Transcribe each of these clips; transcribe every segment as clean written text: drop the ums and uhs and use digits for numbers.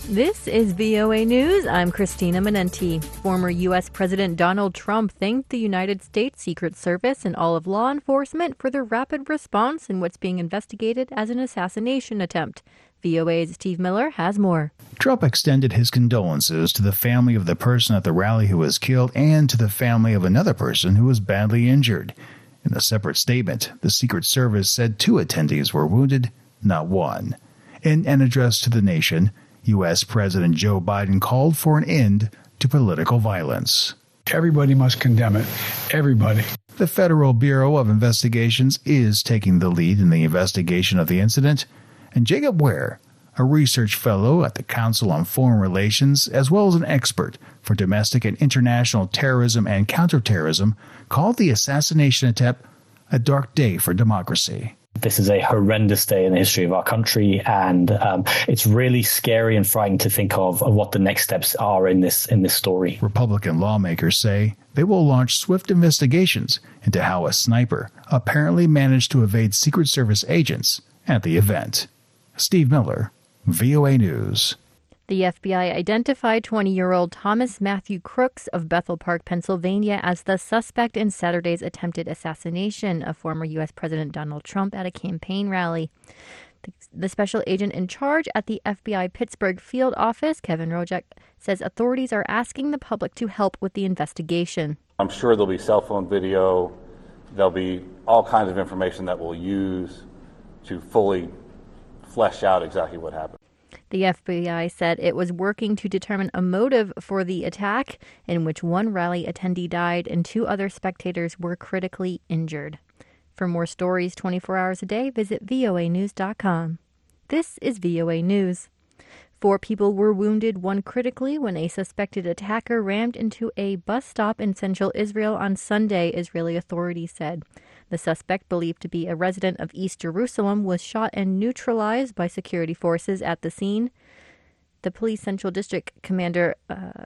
This is VOA News. I'm Christina Manenti. Former U.S. President Donald Trump thanked the United States Secret Service and all of law enforcement for their rapid response in what's being investigated as an assassination attempt. VOA's Steve Miller has more. Trump extended his condolences to the family of the person at the rally who was killed and to the family of another person who was badly injured. In a separate statement, the Secret Service said 2 attendees were wounded, not one. In an address to the nation, U.S. President Joe Biden called for an end to political violence. Everybody must condemn it. Everybody. The Federal Bureau of Investigations is taking the lead in the investigation of the incident, and Jacob Ware, a research fellow at the Council on Foreign Relations, as well as an expert for domestic and international terrorism and counterterrorism, called the assassination attempt a dark day for democracy. This is a horrendous day in the history of our country, and it's really scary and frightening to think of what the next steps are in this story. Republican lawmakers say they will launch swift investigations into how a sniper apparently managed to evade Secret Service agents at the event. Steve Miller, VOA News. The FBI identified 20-year-old Thomas Matthew Crooks of Bethel Park, Pennsylvania, as the suspect in Saturday's attempted assassination of former U.S. President Donald Trump at a campaign rally. The special agent in charge at the FBI Pittsburgh field office, Kevin Rojek, says authorities are asking the public to help with the investigation. I'm sure there'll be cell phone video. There'll be all kinds of information that we'll use to fully flesh out exactly what happened. The FBI said it was working to determine a motive for the attack, in which one rally attendee died and 2 other spectators were critically injured. For more stories 24 hours a day, visit voanews.com. This is VOA News. 4 people were wounded, 1 critically, when a suspected attacker rammed into a bus stop in central Israel on Sunday, Israeli authorities said. The suspect, believed to be a resident of East Jerusalem, was shot and neutralized by security forces at the scene. The police central district commander,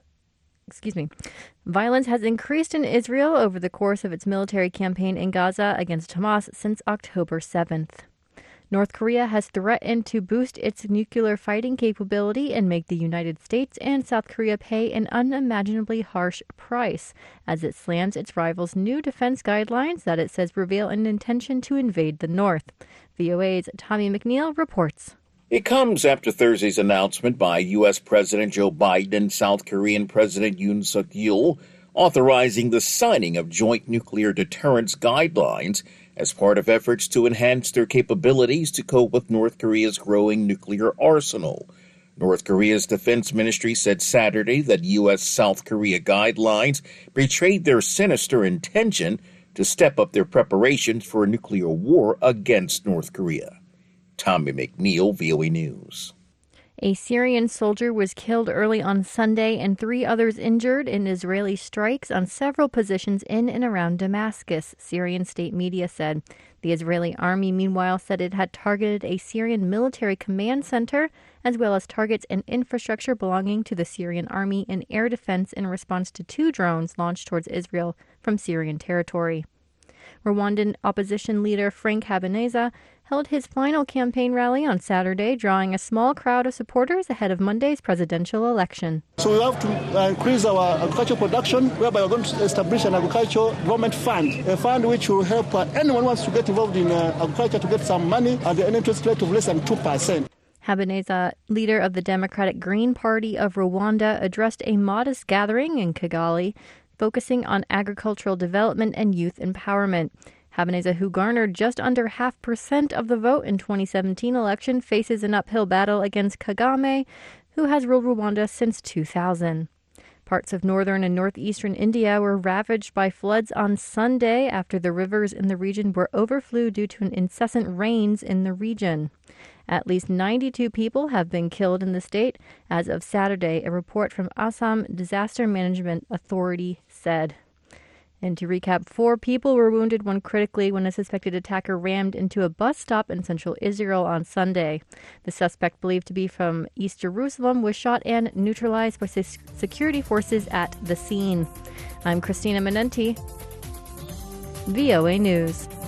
Violence has increased in Israel over the course of its military campaign in Gaza against Hamas since October 7th. North Korea has threatened to boost its nuclear fighting capability and make the United States and South Korea pay an unimaginably harsh price as it slams its rivals' new defense guidelines that it says reveal an intention to invade the North. VOA's Tommy McNeil reports. It comes after Thursday's announcement by U.S. President Joe Biden and South Korean President Yoon Suk-yeol authorizing the signing of joint nuclear deterrence guidelines as part of efforts to enhance their capabilities to cope with North Korea's growing nuclear arsenal. North Korea's defense ministry said Saturday that U.S.-South Korea guidelines betrayed their sinister intention to step up their preparations for a nuclear war against North Korea. Tommy McNeil, VOA News. A Syrian soldier was killed early on Sunday and 3 others injured in Israeli strikes on several positions in and around Damascus, Syrian state media said. The Israeli army, meanwhile, said it had targeted a Syrian military command center, as well as targets and infrastructure belonging to the Syrian army and air defense in response to 2 drones launched towards Israel from Syrian territory. Rwandan opposition leader Frank Habineza held his final campaign rally on Saturday, drawing a small crowd of supporters ahead of Monday's presidential election. So we have to increase our agricultural production, whereby we're going to establish an agricultural development fund, a fund which will help anyone who wants to get involved in agriculture to get some money at an interest rate of less than 2%. Habineza, leader of the Democratic Green Party of Rwanda, addressed a modest gathering in Kigali, focusing on agricultural development and youth empowerment. Habineza, who garnered just under 0.5% of the vote in 2017 election, faces an uphill battle against Kagame, who has ruled Rwanda since 2000. Parts of northern and northeastern India were ravaged by floods on Sunday after the rivers in the region were overflowed due to incessant rains in the region. At least 92 people have been killed in the state as of Saturday, a report from Assam Disaster Management Authority said. And to recap, 4 people were wounded, 1 critically, when a suspected attacker rammed into a bus stop in central Israel on Sunday. The suspect, believed to be from East Jerusalem, was shot and neutralized by security forces at the scene. I'm Christina Manenti, VOA News.